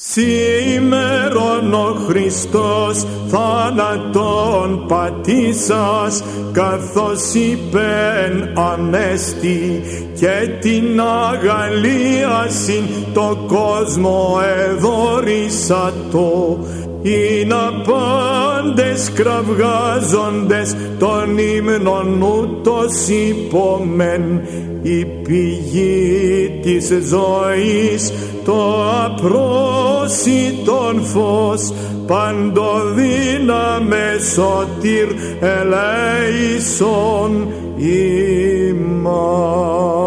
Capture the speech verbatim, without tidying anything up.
Σήμερον ο Χριστός θάνατον πατήσας, καθώς είπεν ανέστη, και την αγαλίασιν το κόσμο εδωρήσατο. Είναι πάντες κραυγάζοντες των ύμνων ούτως υπομεν, η πηγή της ζωής, το απρόσιτον φως, παντοδύναμε σωτήρ ελέησον ημάς.